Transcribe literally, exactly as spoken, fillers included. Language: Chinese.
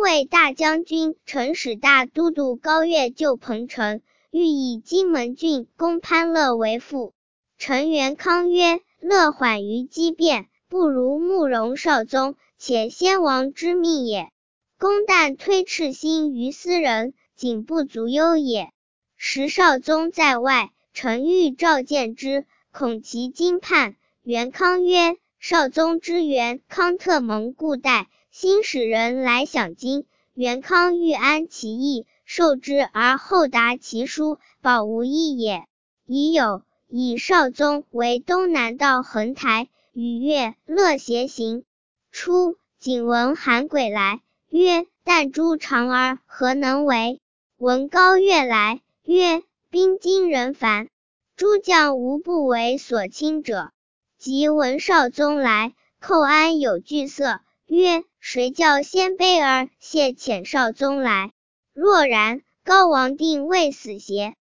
谓大将军，陈使大都督高岳救彭城，欲以荆门郡公潘乐为父。陈元康曰：乐缓于机变，不如慕容绍宗，且先王之命也。公但推赤心于斯人，仅不足忧也。时绍宗在外，臣欲召见之，恐其惊叛。元康曰：绍宗之元康特蒙故代，新使人来享金。元康欲安其意，受之而后达其书，保无益也。已有以绍宗为东南道横台，与乐乐偕行。初，景闻韩轨来，曰：但诸长儿何能为？闻高岳来，曰：兵精人烦，诸将无不为所轻者。即闻绍宗来，寇安有惧色，曰：谁教鲜卑儿谢遣绍宗来？若然，高王定未死邪？